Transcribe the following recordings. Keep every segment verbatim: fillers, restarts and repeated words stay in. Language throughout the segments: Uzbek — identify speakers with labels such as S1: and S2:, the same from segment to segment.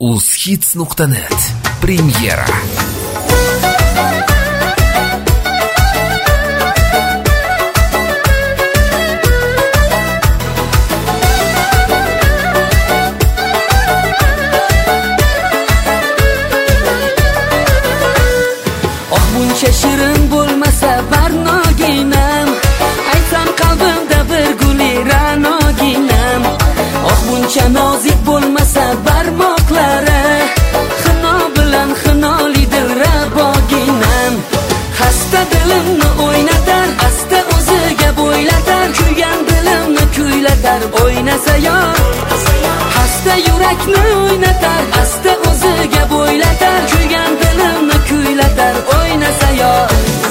S1: uzhits nuqta net Premyera.
S2: Buncha shirin bo'lmasa barnoginam, aytsam qalbimda bir guli ranoginam. Oh buncha nozik bo'lmasa barmoqlari, xino bilan xinoli dil raboginam. Xasta dilimni o'ynatar, asta o'ziga bo'ylatar, kuygan dilimni kuylatar, o'ynasa yor. Xasta yurakni o'ynatar, asta o'ziga bo'ylatar, kuygan dilimni kuylatar, o'ynasa yor.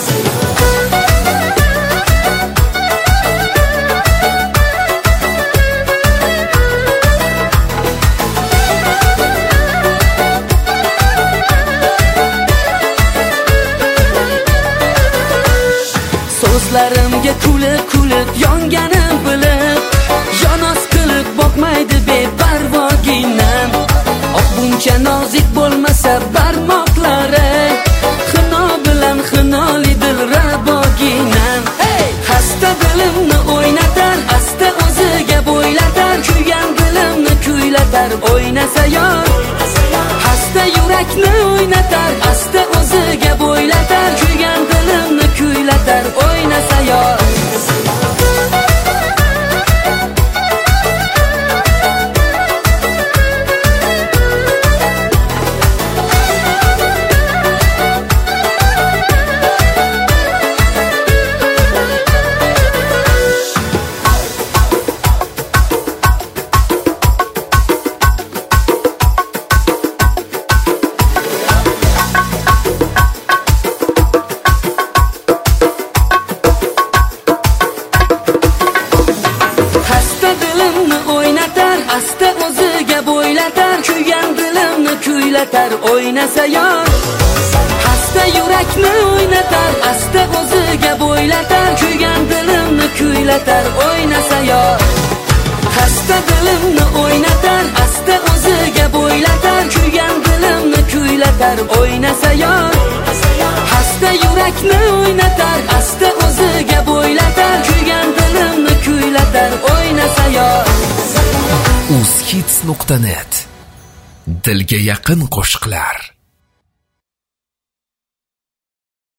S2: So'zlarimga kulib kulib yonganim bilib, yonos qilib boqmaydi beparvoginam. Oh buncha nozik bo'lmasa barmoqlari, xino bilan xinoli dil raboginam. Xasta dilimni o'ynatar, asta o'ziga bo'ylatar, kuygan dilimni kuylatar, o'ynasa yor. Xasta yurakni o'ynatar, asta o'ziga bo'ylatar, kuygan dilimni kuylatar, o'ynasa yor. Asta o'ziga bo'ylatar, kuygan dilimni kuylatar, o'ynasa yor. Xasta yurakni o'ynatar, asta o'ziga bo'ylatar, kuygan dilimni kuylatar, o'ynasa yor. Xasta dilimni o'ynatar, asta o'ziga bo'ylatar, kuygan dilimni kuylatar, o'ynasa yor. Xasta yurakni o'ynatar, asta o'ziga bo'ylatar, kuygan dilimni kuylatar, o'ynasa yor.
S1: uzhits nuqta net Dilga yaqin qo'shiqlar.